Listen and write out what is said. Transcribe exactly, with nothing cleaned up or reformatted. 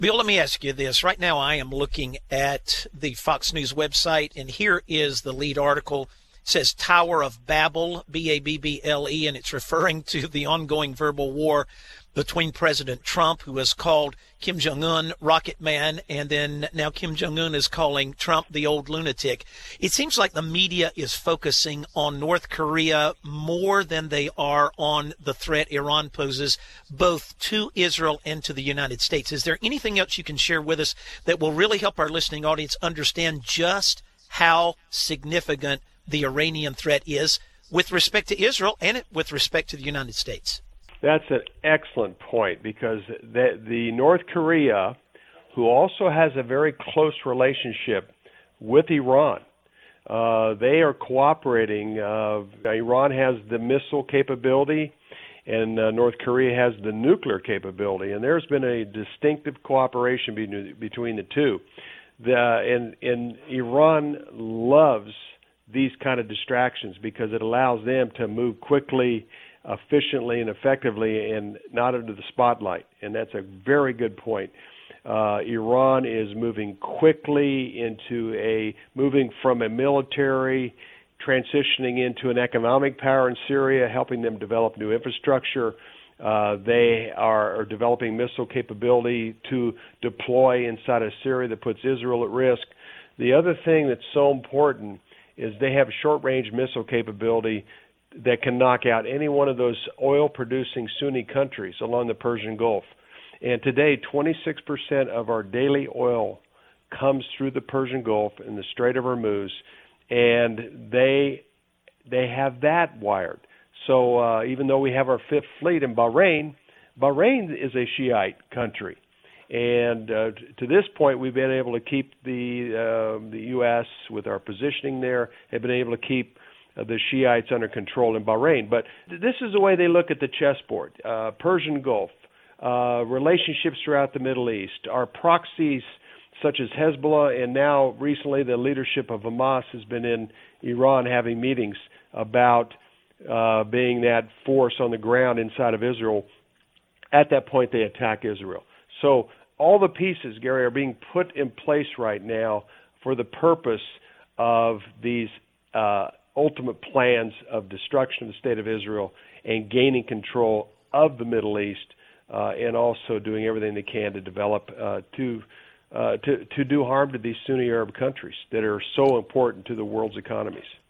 Bill, let me ask you this. Right now, I am looking at the Fox News website, and here is the lead article. It says Tower of Babel, B A B B L E, and it's referring to the ongoing verbal war between President Trump, who has called Kim Jong-un Rocket Man, and then now Kim Jong-un is calling Trump the old lunatic. It seems like the media is focusing on North Korea more than they are on the threat Iran poses both to Israel and to the United States. Is there anything else you can share with us that will really help our listening audience understand just how significant the Iranian threat is with respect to Israel and with respect to the United States? That's an excellent point, because the, the North Korea, who also has a very close relationship with Iran, uh, they are cooperating. Uh, Iran has the missile capability, and uh, North Korea has the nuclear capability, and there's been a distinctive cooperation be- between the two. The, and, and Iran loves these kind of distractions because it allows them to move quickly, efficiently, and effectively, and not under the spotlight. And that's a very good point. Uh, Iran is moving quickly into a, moving from a military, transitioning into an economic power in Syria, helping them develop new infrastructure. Uh, they are, are developing missile capability to deploy inside of Syria that puts Israel at risk. The other thing that's so important is they have short-range missile capability that can knock out any one of those oil-producing Sunni countries along the Persian Gulf. And today, twenty-six percent of our daily oil comes through the Persian Gulf and the Strait of Hormuz, and they they have that wired. So uh, even though we have our fifth fleet in Bahrain, Bahrain is a Shiite country. And uh, to this point, we've been able to keep the uh, the U S with our positioning there, have been able to keep uh, the Shiites under control in Bahrain. But this is the way they look at the chessboard. Uh, Persian Gulf, uh, relationships throughout the Middle East, our proxies such as Hezbollah, and now recently the leadership of Hamas has been in Iran having meetings about uh, being that force on the ground inside of Israel. At that point, they attack Israel. So all the pieces, Gary, are being put in place right now for the purpose of these uh, ultimate plans of destruction of the state of Israel and gaining control of the Middle East, uh, and also doing everything they can to develop uh, to, uh, to to do harm to these Sunni Arab countries that are so important to the world's economies.